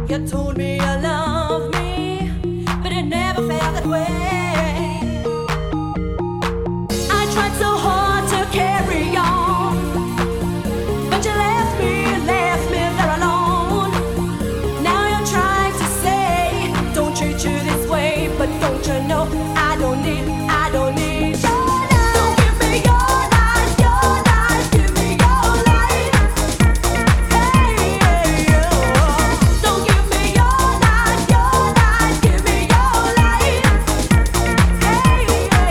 You told me you love me, but it never felt that way. I tried so hard to carry on, but you left me there alone. Now you're trying to say, don't treat you this way, but don't you know I don't need your love. Don't give me your life, give me your life. Hey, don't give me your life, give me your life. Hey,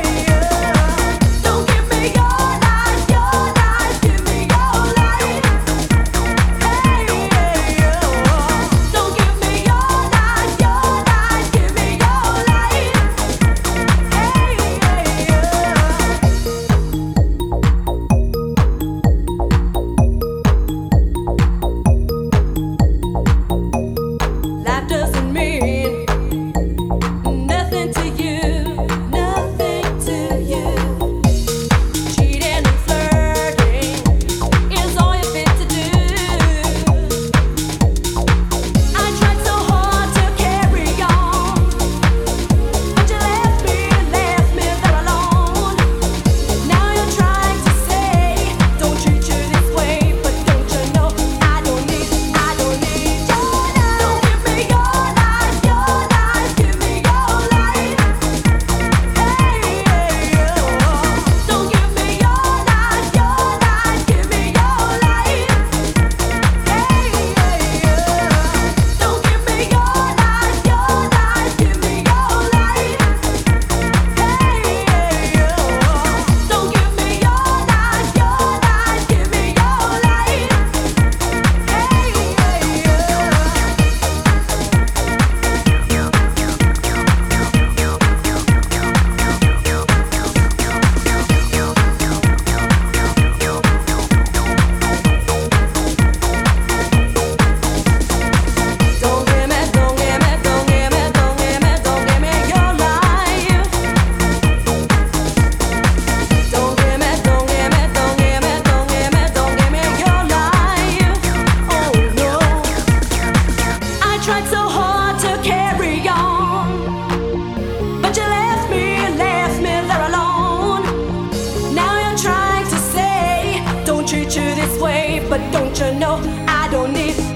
don't give me your life, give me your life. Hey, don't give me your life, give me your life. Life doesn't mean nothing to you, nothing to you. Cheating and flirting is all you're fit to do. I tried so hard to carry on, but you left me there alone. Now you're trying to say, don't treat you this way, but don't you know I don't need your love. Don't give me your life, give me your life. Hey, don't give me your life, give me your life. Hey, don't give me your life, give me your life. Hey, don't give me your life, give me your life. Don't give me your life. Don't give me your life. Oh no. I tried so hard to carry on, but you left me there alone. Now you're trying to say, don't treat you this way, but don't you know I don't need